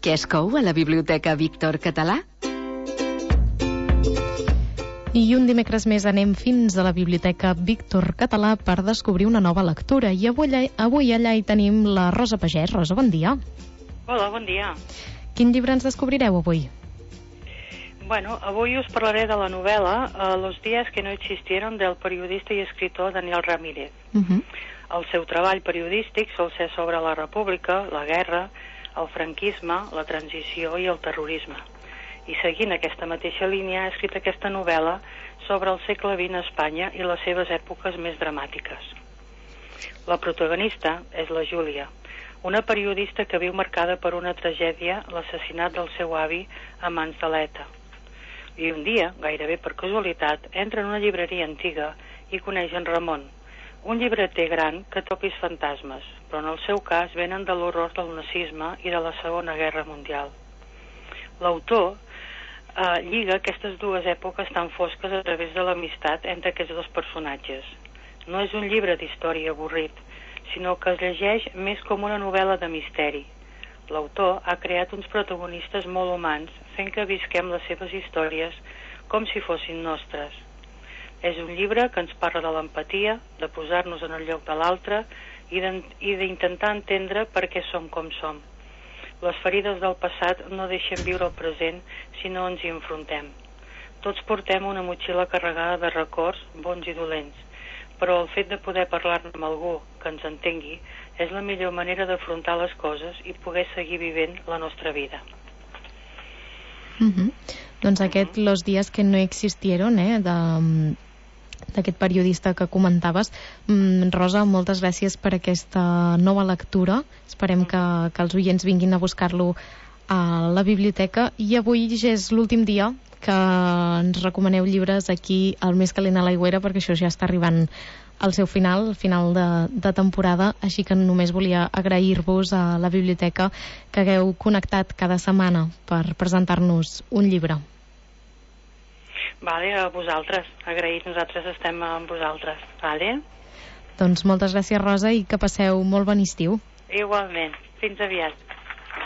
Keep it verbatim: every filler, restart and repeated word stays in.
Què es cou a la Biblioteca Víctor Català? I un dimecres més anem fins a la Biblioteca Víctor Català per descobrir una nova lectura. I avui, avui allà hi tenim la Rosa Pagès. Rosa, bon dia. Hola, bon dia. Quin llibre ens descobrireu avui? Bueno, avui us parlaré de la novel·la eh, Los días que no existieron del periodista i escritor Daniel Ramírez. Uh -huh. El seu treball periodístic sol ser sobre la república, la guerra, el franquisme, la transició i el terrorisme. I seguint aquesta mateixa línia ha escrit aquesta novel·la sobre el segle vint a Espanya i les seves èpoques més dramàtiques. La protagonista és la Júlia, una periodista que viu marcada per una tragèdia, l'assassinat del seu avi a mans de l'ETA. I un dia, gairebé per casualitat, entra en una llibreria antiga i coneix en Ramon, un llibreter gran que topis fantasmes, però en el seu cas venen de l'horror del nazisme i de la Segona Guerra Mundial. L'autor eh, lliga aquestes dues èpoques tan fosques a través de l'amistat entre aquests dos personatges. No és un llibre d'història avorrit, sinó que es llegeix més com una novel·la de misteri. L'autor ha creat uns protagonistes molt humans, fent que visquem les seves històries com si fossin nostres. És un llibre que ens parla de l'empatia, de posar-nos en el lloc de l'altre i d'intentar entendre per què som com som. Les ferides del passat no deixen viure el present si no ens hi enfrontem. Tots portem una motxilla carregada de records, bons i dolents, però el fet de poder parlar-ne amb algú que ens entengui és la millor manera d'afrontar les coses i poder seguir vivint la nostra vida. Uh-huh. Doncs aquest Los días que no existieron, eh, de... d'aquest periodista que comentaves. Mm, Rosa, moltes gràcies per aquesta nova lectura. Esperem que, que els oients vinguin a buscar-lo a la biblioteca. I avui ja és l'últim dia que ens recomaneu llibres aquí al Més calent a l'aigüera, perquè això ja està arribant al seu final, al final de, de temporada, així que només volia agrair-vos a la biblioteca que hagueu connectat cada setmana per presentar-nos un llibre. Vale, a vosaltres. Agraït, nosaltres estem amb vosaltres. Vale? Doncs moltes gràcies, Rosa, i que passeu molt bon estiu. Igualment. Fins aviat.